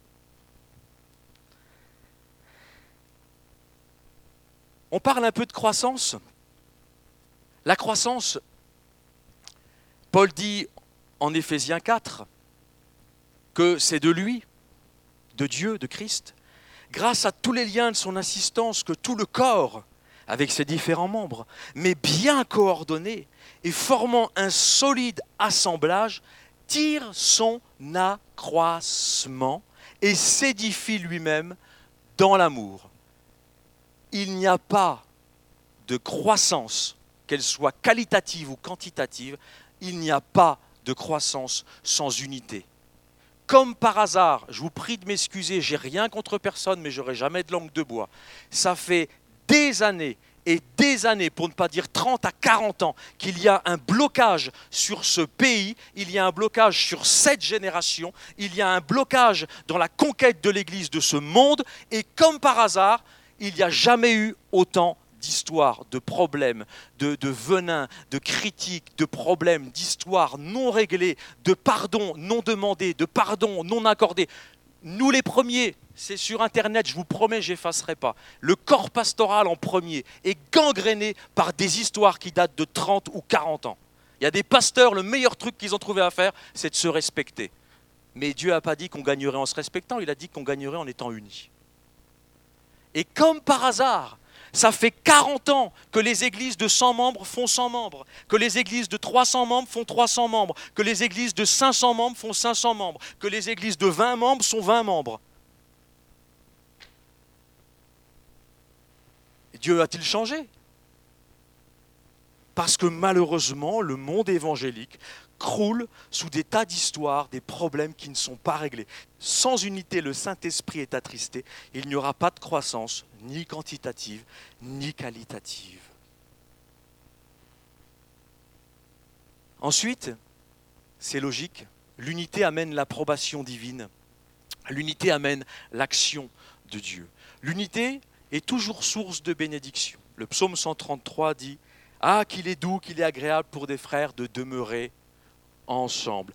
On parle un peu de croissance. La croissance, Paul dit en Éphésiens quatre que c'est de lui, de Dieu, de Christ, grâce à tous les liens de son assistance, que tout le corps, avec ses différents membres, mais bien coordonné et formant un solide assemblage, tire son accroissement et s'édifie lui-même dans l'amour. Il n'y a pas de croissance, qu'elle soit qualitative ou quantitative, il n'y a pas de croissance sans unité. Comme par hasard, je vous prie de m'excuser, j'ai rien contre personne, mais j'aurai jamais de langue de bois. Ça fait des années et des années, pour ne pas dire trente à quarante ans, qu'il y a un blocage sur ce pays, il y a un blocage sur cette génération, il y a un blocage dans la conquête de l'Église de ce monde, et comme par hasard, il n'y a jamais eu autant d'histoires, de problèmes, de, de venin, de critiques, de problèmes, d'histoires non réglées, de pardons non demandés, de pardons non accordés. Nous les premiers, c'est sur Internet, je vous promets, je n'effacerai pas. Le corps pastoral en premier est gangréné par des histoires qui datent de trente ou quarante ans. Il y a des pasteurs, le meilleur truc qu'ils ont trouvé à faire, c'est de se respecter. Mais Dieu n'a pas dit qu'on gagnerait en se respectant, il a dit qu'on gagnerait en étant unis. Et comme par hasard, ça fait quarante ans que les églises de cent membres font cent membres, que les églises de trois cents membres font trois cents membres, que les églises de cinq cents membres font cinq cents membres, que les églises de vingt membres sont vingt membres. Dieu a-t-il changé ? Parce que malheureusement, le monde évangélique croule sous des tas d'histoires, des problèmes qui ne sont pas réglés. Sans unité, le Saint-Esprit est attristé. Il n'y aura pas de croissance, ni quantitative, ni qualitative. Ensuite, c'est logique, l'unité amène l'approbation divine. L'unité amène l'action de Dieu. L'unité est toujours source de bénédiction. Le psaume cent trente-trois dit « Ah, qu'il est doux, qu'il est agréable pour des frères de demeurer ensemble. »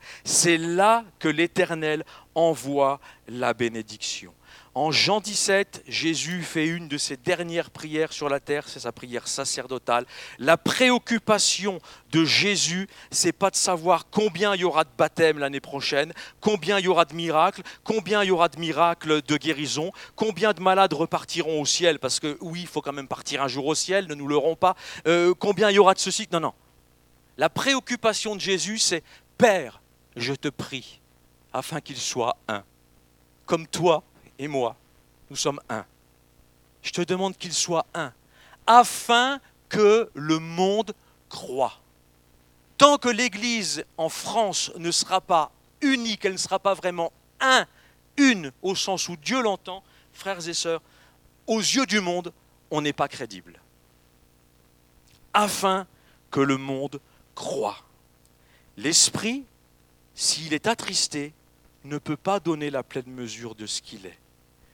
C'est là que l'Éternel envoie la bénédiction. En Jean dix-sept, Jésus fait une de ses dernières prières sur la terre, c'est sa prière sacerdotale. La préoccupation de Jésus, c'est pas de savoir combien il y aura de baptêmes l'année prochaine, combien il y aura de miracles, combien il y aura de miracles de guérison, combien de malades repartiront au ciel, parce que oui, il faut quand même partir un jour au ciel, ne nous leurrons pas, euh, combien il y aura de ceci, non, non. La préoccupation de Jésus, c'est « Père, je te prie, afin qu'il soit un, comme toi et moi, nous sommes un. Je te demande qu'il soit un, afin que le monde croie. » Tant que l'Église en France ne sera pas unie, qu'elle ne sera pas vraiment un, une, au sens où Dieu l'entend, frères et sœurs, aux yeux du monde, on n'est pas crédible. Afin que le monde croit. L'esprit, s'il est attristé, ne peut pas donner la pleine mesure de ce qu'il est.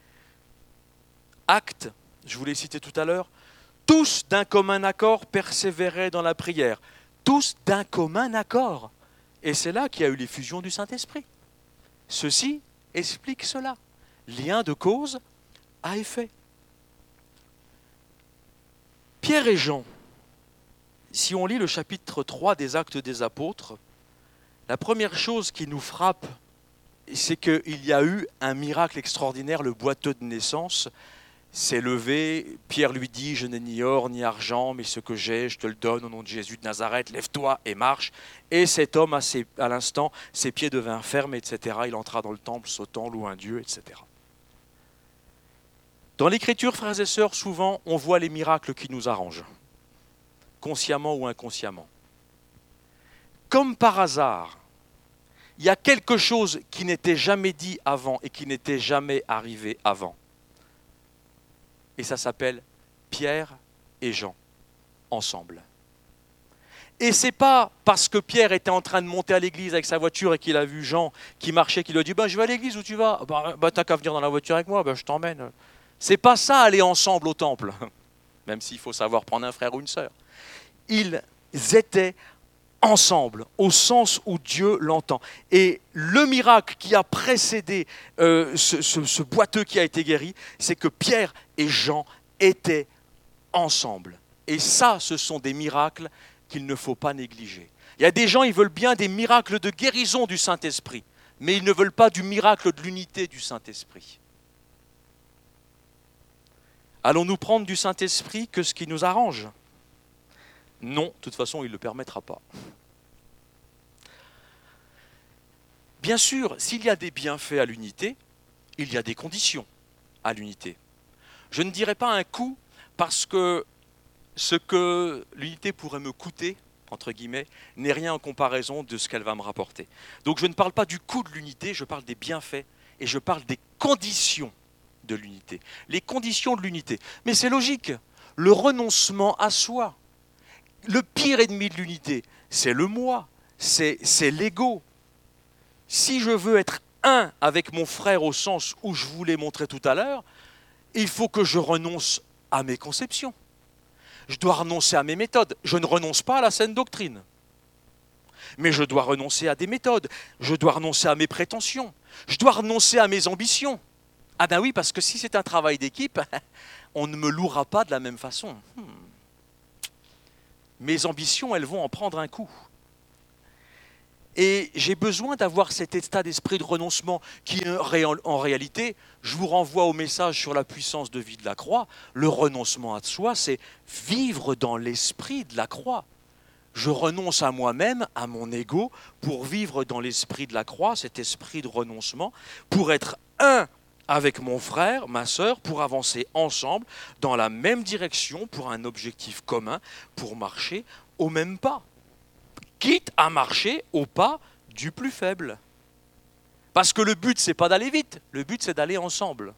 Actes, je vous l'ai cité tout à l'heure, tous d'un commun accord persévéraient dans la prière. Tous d'un commun accord. Et c'est là qu'il y a eu l'effusion du Saint-Esprit. Ceci explique cela. Lien de cause à effet. Pierre et Jean, si on lit le chapitre trois des Actes des Apôtres, la première chose qui nous frappe c'est qu'il y a eu un miracle extraordinaire, le boiteux de naissance s'est levé, Pierre lui dit, je n'ai ni or ni argent, mais ce que j'ai, je te le donne au nom de Jésus de Nazareth, lève-toi et marche. Et cet homme, à, ses, à l'instant, ses pieds devinrent fermes, et cetera. Il entra dans le temple, sautant, louant un Dieu, et cetera. Dans l'Écriture, frères et sœurs, souvent, on voit les miracles qui nous arrangent, consciemment ou inconsciemment. Comme par hasard, il y a quelque chose qui n'était jamais dit avant et qui n'était jamais arrivé avant. Et ça s'appelle Pierre et Jean, ensemble. Et ce n'est pas parce que Pierre était en train de monter à l'église avec sa voiture et qu'il a vu Jean qui marchait, qu'il lui a dit bah, « je vais à l'église, où tu vas ?»« Bah, bah t'as qu'à venir dans la voiture avec moi, bah, je t'emmène. » C'est pas ça, aller ensemble au temple, même s'il faut savoir prendre un frère ou une sœur. Ils étaient ensemble, au sens où Dieu l'entend. Et le miracle qui a précédé euh, ce, ce, ce boiteux qui a été guéri, c'est que Pierre et Jean étaient ensemble. Et ça, ce sont des miracles qu'il ne faut pas négliger. Il y a des gens, ils veulent bien des miracles de guérison du Saint-Esprit, mais ils ne veulent pas du miracle de l'unité du Saint-Esprit. Allons-nous prendre du Saint-Esprit que ce qui nous arrange ? Non, de toute façon, il ne le permettra pas. Bien sûr, s'il y a des bienfaits à l'unité, il y a des conditions à l'unité. Je ne dirais pas un coût, parce que ce que l'unité pourrait me coûter, entre guillemets, n'est rien en comparaison de ce qu'elle va me rapporter. Donc je ne parle pas du coût de l'unité, je parle des bienfaits et je parle des conditions de l'unité. Les conditions de l'unité. Mais c'est logique, le renoncement à soi. Le pire ennemi de l'unité, c'est le moi, c'est, c'est l'ego. Si je veux être un avec mon frère au sens où je vous l'ai montré tout à l'heure, il faut que je renonce à mes conceptions. Je dois renoncer à mes méthodes. Je ne renonce pas à la saine doctrine. Mais je dois renoncer à des méthodes. Je dois renoncer à mes prétentions. Je dois renoncer à mes ambitions. Ah ben oui, parce que si c'est un travail d'équipe, on ne me louera pas de la même façon. Hmm. Mes ambitions, elles vont en prendre un coup. Et j'ai besoin d'avoir cet état d'esprit de renoncement qui, en réalité, je vous renvoie au message sur la puissance de vie de la croix. Le renoncement à soi, c'est vivre dans l'esprit de la croix. Je renonce à moi-même, à mon ego, pour vivre dans l'esprit de la croix, cet esprit de renoncement, pour être un avec mon frère, ma sœur, pour avancer ensemble dans la même direction, pour un objectif commun, pour marcher au même pas. Quitte à marcher au pas du plus faible. Parce que le but, ce n'est pas d'aller vite, le but, c'est d'aller ensemble.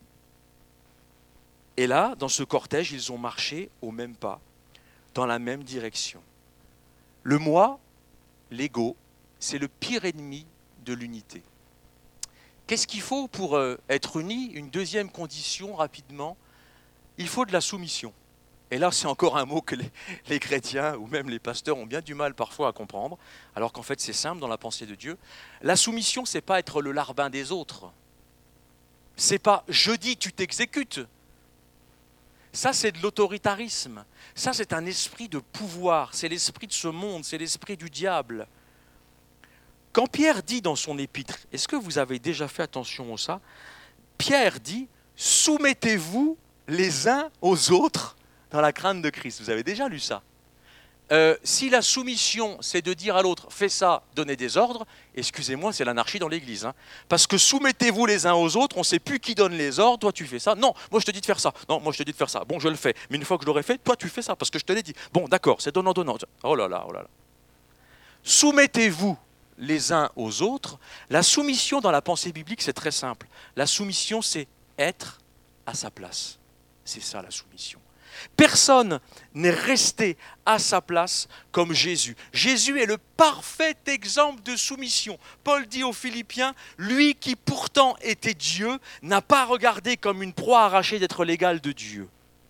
Et là, dans ce cortège, ils ont marché au même pas, dans la même direction. Le moi, l'ego, c'est le pire ennemi de l'unité. Qu'est-ce qu'il faut pour euh, être unis ? Une deuxième condition, rapidement, il faut de la soumission. Et là, c'est encore un mot que les, les chrétiens ou même les pasteurs ont bien du mal parfois à comprendre, alors qu'en fait, c'est simple dans la pensée de Dieu. La soumission, ce n'est pas être le larbin des autres. Ce n'est pas « je dis, tu t'exécutes ». Ça, c'est de l'autoritarisme. Ça, c'est un esprit de pouvoir. C'est l'esprit de ce monde, c'est l'esprit du diable. Quand Pierre dit dans son épître, est-ce que vous avez déjà fait attention à ça ? Pierre dit « soumettez-vous les uns aux autres » dans la crainte de Christ. Vous avez déjà lu ça. Euh, si la soumission, c'est de dire à l'autre, fais ça, donnez des ordres, excusez-moi, c'est l'anarchie dans l'église. Hein. Parce que soumettez-vous les uns aux autres, on ne sait plus qui donne les ordres, toi tu fais ça. Non, moi je te dis de faire ça. Non, moi je te dis de faire ça. Bon, je le fais. Mais une fois que je l'aurai fait, toi tu fais ça, parce que je te l'ai dit. Bon, d'accord, c'est donnant-donnant. Oh là là, oh là là. Soumettez-vous les uns aux autres. La soumission dans la pensée biblique, c'est très simple. La soumission, c'est être à sa place. C'est ça la soumission. Personne n'est resté à sa place comme Jésus. Jésus est le parfait exemple de soumission. Paul dit aux Philippiens, lui qui pourtant était Dieu, n'a pas regardé comme une proie arrachée d'être l'égal de Dieu.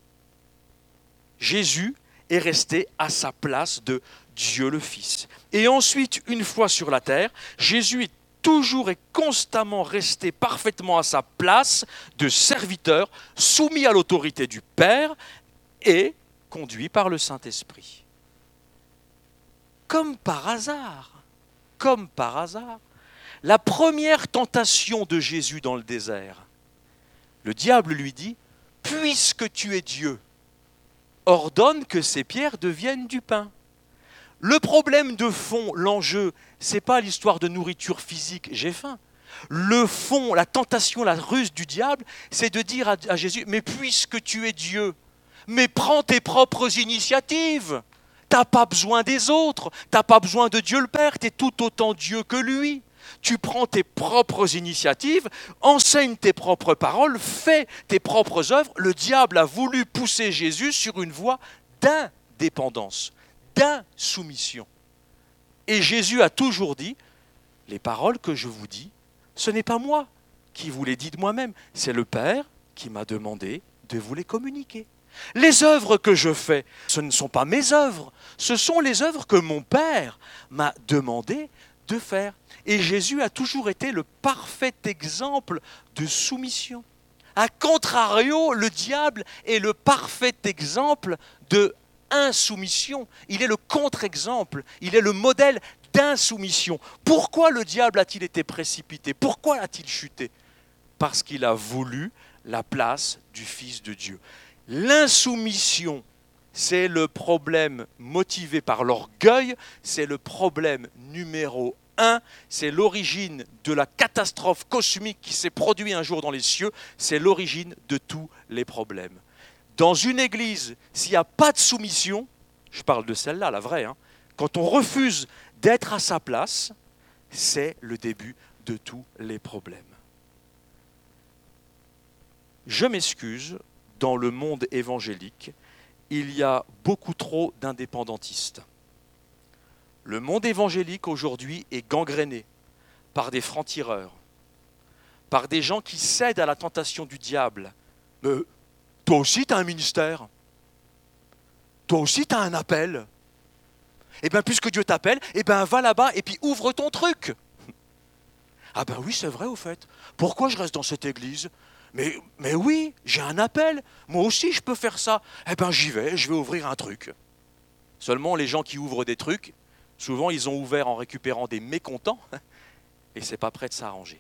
Jésus est resté à sa place de Dieu le Fils. Et ensuite, une fois sur la terre, Jésus est toujours et constamment resté parfaitement à sa place de serviteur, soumis à l'autorité du Père et conduit par le Saint-Esprit. Comme par hasard, comme par hasard, La première tentation de Jésus dans le désert, le diable lui dit, « Puisque tu es Dieu, ordonne que ces pierres deviennent du pain. » Le problème de fond, l'enjeu, ce n'est pas l'histoire de nourriture physique, j'ai faim. Le fond, la tentation, la ruse du diable, c'est de dire à, à Jésus, mais puisque tu es Dieu, mais prends tes propres initiatives. Tu n'as pas besoin des autres, tu n'as pas besoin de Dieu le Père, tu es tout autant Dieu que lui. Tu prends tes propres initiatives, enseigne tes propres paroles, fais tes propres œuvres. Le diable a voulu pousser Jésus sur une voie d'indépendance, d'insoumission. Et Jésus a toujours dit, les paroles que je vous dis, ce n'est pas moi qui vous les dis de moi-même, c'est le Père qui m'a demandé de vous les communiquer. Les œuvres que je fais, ce ne sont pas mes œuvres, ce sont les œuvres que mon Père m'a demandé de faire. Et Jésus a toujours été le parfait exemple de soumission. A contrario, le diable est le parfait exemple de insoumission. Il est le contre-exemple, il est le modèle d'insoumission. Pourquoi le diable a-t-il été précipité? Pourquoi a-t-il chuté? Parce qu'il a voulu la place du Fils de Dieu. L'insoumission, c'est le problème motivé par l'orgueil, c'est le problème numéro un, c'est l'origine de la catastrophe cosmique qui s'est produite un jour dans les cieux, c'est l'origine de tous les problèmes. Dans une église, s'il n'y a pas de soumission, je parle de celle-là, la vraie, hein, quand on refuse d'être à sa place, c'est le début de tous les problèmes. Je m'excuse, dans le monde évangélique, il y a beaucoup trop d'indépendantistes. Le monde évangélique aujourd'hui est gangréné par des francs-tireurs, par des gens qui cèdent à la tentation du diable. Mais toi aussi, tu as un ministère. Toi aussi, tu as un appel. Eh bien, puisque Dieu t'appelle, eh bien, va là-bas et puis ouvre ton truc. Ah ben oui, c'est vrai au fait. Pourquoi je reste dans cette église ? Mais, mais oui, j'ai un appel. Moi aussi, je peux faire ça. Eh bien, j'y vais, je vais ouvrir un truc. Seulement, les gens qui ouvrent des trucs, souvent, ils ont ouvert en récupérant des mécontents et c'est pas prêt de s'arranger.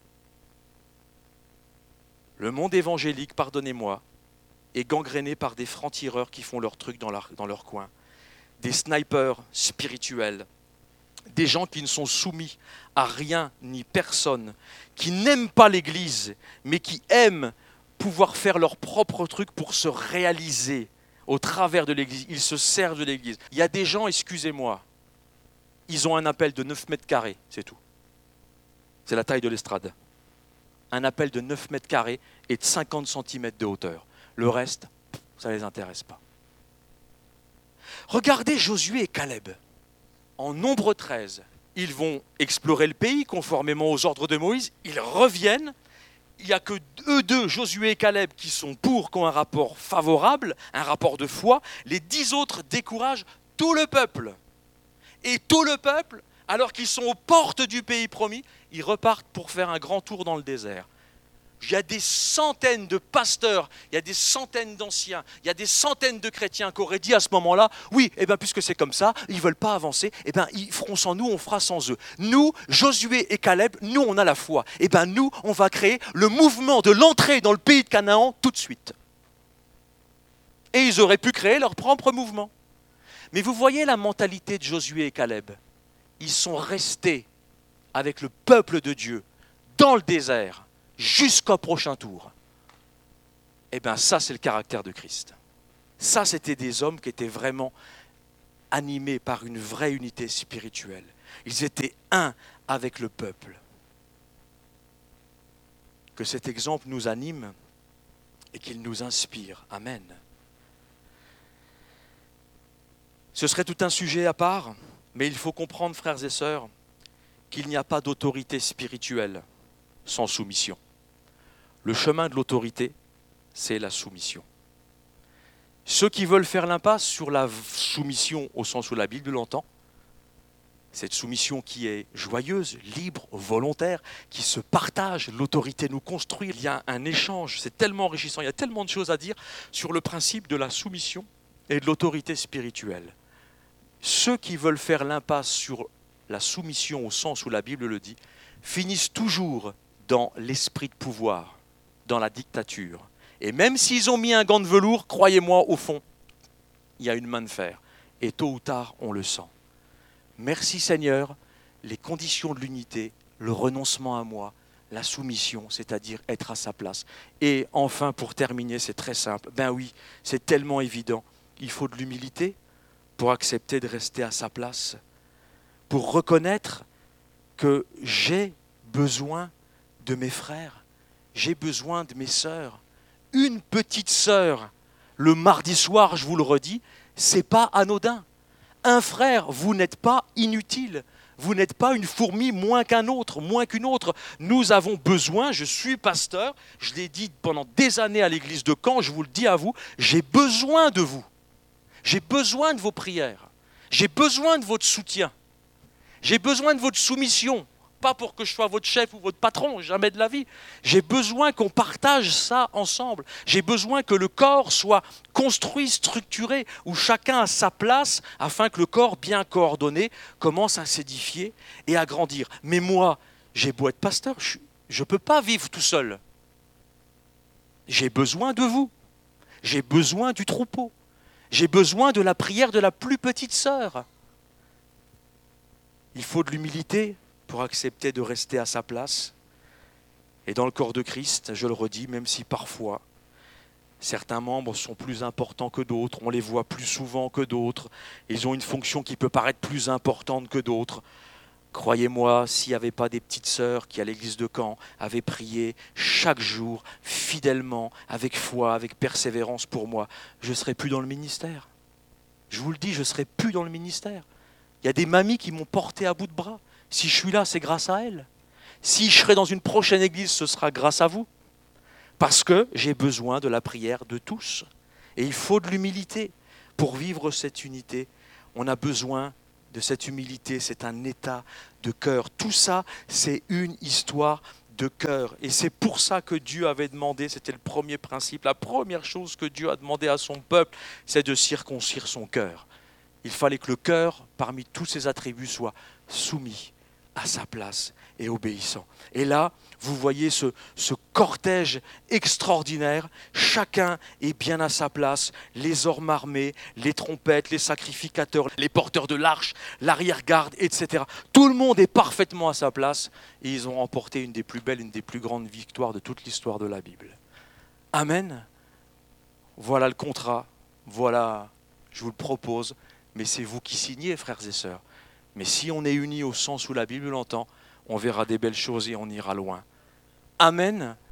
Le monde évangélique, pardonnez-moi, est gangréné par des francs-tireurs qui font leur truc dans leur, dans leur coin, des snipers spirituels, des gens qui ne sont soumis à rien ni personne, qui n'aiment pas l'Église, mais qui aiment pouvoir faire leur propre truc pour se réaliser au travers de l'Église. Ils se servent de l'Église. Il y a des gens, excusez-moi, ils ont un appel de neuf mètres carrés, c'est tout. C'est la taille de l'estrade. Un appel de neuf mètres carrés et de cinquante centimètres de hauteur. Le reste, ça ne les intéresse pas. Regardez Josué et Caleb. En Nombre treize, ils vont explorer le pays conformément aux ordres de Moïse. Ils reviennent. Il n'y a que eux deux, Josué et Caleb, qui sont pour, qui ont un rapport favorable, un rapport de foi. Les dix autres découragent tout le peuple. Et tout le peuple, alors qu'ils sont aux portes du pays promis, ils repartent pour faire un grand tour dans le désert. Il y a des centaines de pasteurs, il y a des centaines d'anciens, il y a des centaines de chrétiens qui auraient dit à ce moment-là, oui, eh bien, puisque c'est comme ça, ils ne veulent pas avancer, eh bien, ils feront sans nous, on fera sans eux. Nous, Josué et Caleb, nous, on a la foi. Eh bien, nous, on va créer le mouvement de l'entrée dans le pays de Canaan tout de suite. Et ils auraient pu créer leur propre mouvement. Mais vous voyez la mentalité de Josué et Caleb. Ils sont restés avec le peuple de Dieu dans le désert, jusqu'au prochain tour. Eh bien, ça, c'est le caractère de Christ. Ça, c'était des hommes qui étaient vraiment animés par une vraie unité spirituelle. Ils étaient un avec le peuple. Que cet exemple nous anime et qu'il nous inspire. Amen. Ce serait tout un sujet à part, mais il faut comprendre, frères et sœurs, qu'il n'y a pas d'autorité spirituelle sans soumission. Le chemin de l'autorité, c'est la soumission. Ceux qui veulent faire l'impasse sur la soumission au sens où la Bible l'entend, cette soumission qui est joyeuse, libre, volontaire, qui se partage, l'autorité nous construit, il y a un échange, c'est tellement enrichissant, il y a tellement de choses à dire sur le principe de la soumission et de l'autorité spirituelle. Ceux qui veulent faire l'impasse sur la soumission au sens où la Bible le dit, finissent toujours dans l'esprit de pouvoir, dans la dictature. Et même s'ils ont mis un gant de velours, croyez-moi, au fond, il y a une main de fer. Et tôt ou tard, on le sent. Merci Seigneur, les conditions de l'unité, le renoncement à moi, la soumission, c'est-à-dire être à sa place. Et enfin, pour terminer, c'est très simple. Ben oui, c'est tellement évident. Il faut de l'humilité pour accepter de rester à sa place, pour reconnaître que j'ai besoin de mes frères, j'ai besoin de mes sœurs. Une petite sœur, le mardi soir, je vous le redis, c'est pas anodin. Un frère, vous n'êtes pas inutile. Vous n'êtes pas une fourmi moins qu'un autre, moins qu'une autre. Nous avons besoin, je suis pasteur, je l'ai dit pendant des années à l'église de Caen, je vous le dis à vous, j'ai besoin de vous. J'ai besoin de vos prières. J'ai besoin de votre soutien. J'ai besoin de votre soumission. Pas pour que je sois votre chef ou votre patron, jamais de la vie. J'ai besoin qu'on partage ça ensemble. J'ai besoin que le corps soit construit, structuré, où chacun a sa place, afin que le corps bien coordonné commence à s'édifier et à grandir. Mais moi, j'ai beau être pasteur, je ne peux pas vivre tout seul. J'ai besoin de vous. J'ai besoin du troupeau. J'ai besoin de la prière de la plus petite sœur. Il faut de l'humilité pour accepter de rester à sa place. Et dans le corps de Christ, je le redis, même si parfois certains membres sont plus importants que d'autres, on les voit plus souvent que d'autres, ils ont une fonction qui peut paraître plus importante que d'autres. Croyez-moi, s'il n'y avait pas des petites sœurs qui, à l'église de Caen, avaient prié chaque jour, fidèlement, avec foi, avec persévérance pour moi, je ne serais plus dans le ministère. Je vous le dis, je ne serais plus dans le ministère. Il y a des mamies qui m'ont porté à bout de bras. Si je suis là, c'est grâce à elles. Si je serai dans une prochaine église, ce sera grâce à vous. Parce que j'ai besoin de la prière de tous. Et il faut de l'humilité pour vivre cette unité. On a besoin de cette humilité, c'est un état de cœur. Tout ça, c'est une histoire de cœur. Et c'est pour ça que Dieu avait demandé, c'était le premier principe, la première chose que Dieu a demandé à son peuple, c'est de circoncire son cœur. Il fallait que le cœur, parmi tous ses attributs, soit soumis à sa place et obéissant. Et là, vous voyez ce, ce cortège extraordinaire, chacun est bien à sa place, les ormes armés, les trompettes, les sacrificateurs, les porteurs de l'arche, l'arrière-garde, et cetera. Tout le monde est parfaitement à sa place et ils ont remporté une des plus belles, une des plus grandes victoires de toute l'histoire de la Bible. Amen. Voilà le contrat, voilà, je vous le propose, mais c'est vous qui signez, frères et sœurs. Mais si on est unis au sens où la Bible l'entend, on verra des belles choses et on ira loin. Amen.